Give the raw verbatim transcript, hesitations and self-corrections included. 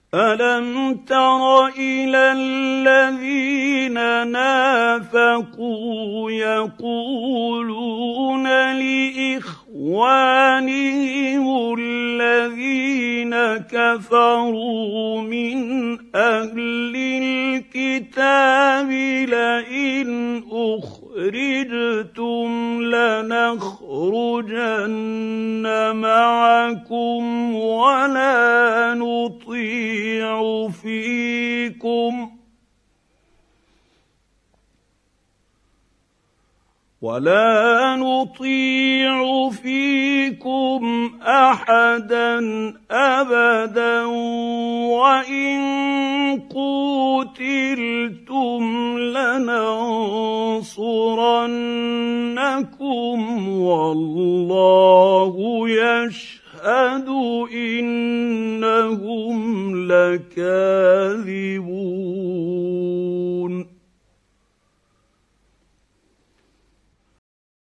ألم تر إلى الذين نافقوا يقولون لإخوانهم الذين كفروا من أهل الكتاب لئن أخرجتم لنخرجن معكم ولا نطيع فيكم ولا نطيع فيكم أحدا أبدا وإن قوتلتم لننصرنكم والله يشهد إنهم لكاذبون.